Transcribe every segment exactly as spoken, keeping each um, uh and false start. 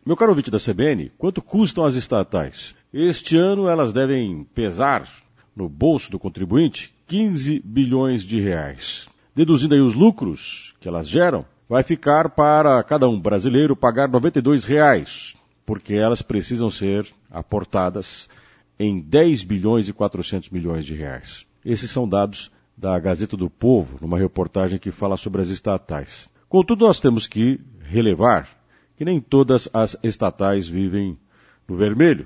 Meu caro ouvinte da C B N, quanto custam as estatais? Este ano elas devem pesar no bolso do contribuinte quinze bilhões de reais. Deduzindo aí os lucros que elas geram, vai ficar para cada um brasileiro pagar noventa e dois reais, porque elas precisam ser aportadas em dez bilhões e quatrocentos milhões de reais. Esses são dados da Gazeta do Povo, numa reportagem que fala sobre as estatais. Contudo, nós temos que relevar que nem todas as estatais vivem no vermelho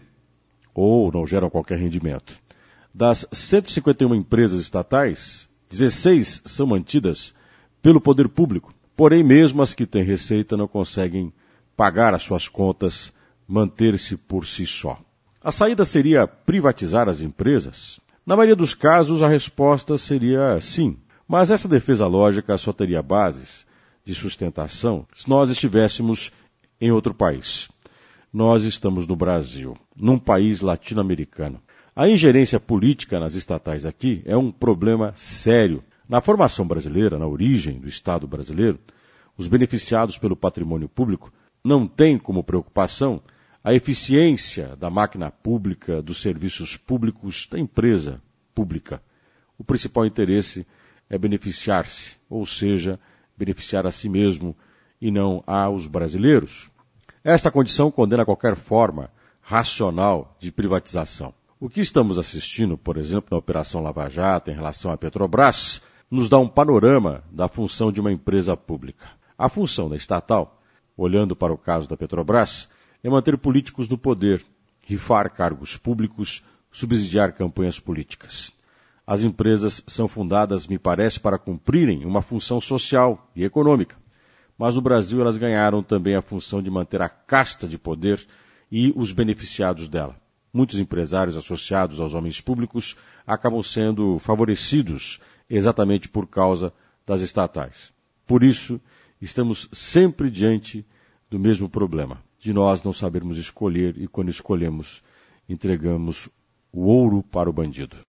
ou não geram qualquer rendimento. Das cento e cinquenta e uma empresas estatais, dezesseis são mantidas pelo poder público, porém mesmo as que têm receita não conseguem pagar as suas contas, manter-se por si só. A saída seria privatizar as empresas? Na maioria dos casos, a resposta seria sim, mas essa defesa lógica só teria bases de sustentação se nós estivéssemos em outro país. Nós estamos no Brasil, num país latino-americano. A ingerência política nas estatais aqui é um problema sério. Na formação brasileira, na origem do Estado brasileiro, os beneficiados pelo patrimônio público não têm como preocupação a eficiência da máquina pública, dos serviços públicos, da empresa pública. O principal interesse é beneficiar-se, ou seja, beneficiar a si mesmo e não aos brasileiros. Esta condição condena qualquer forma racional de privatização. O que estamos assistindo, por exemplo, na Operação Lava Jato em relação à Petrobras, nos dá um panorama da função de uma empresa pública. A função da estatal, olhando para o caso da Petrobras, é manter políticos no poder, rifar cargos públicos, subsidiar campanhas políticas. As empresas são fundadas, me parece, para cumprirem uma função social e econômica. Mas no Brasil elas ganharam também a função de manter a casta de poder e os beneficiados dela. Muitos empresários associados aos homens públicos acabam sendo favorecidos exatamente por causa das estatais. Por isso, estamos sempre diante do mesmo problema, de nós não sabermos escolher e, quando escolhemos, entregamos o ouro para o bandido.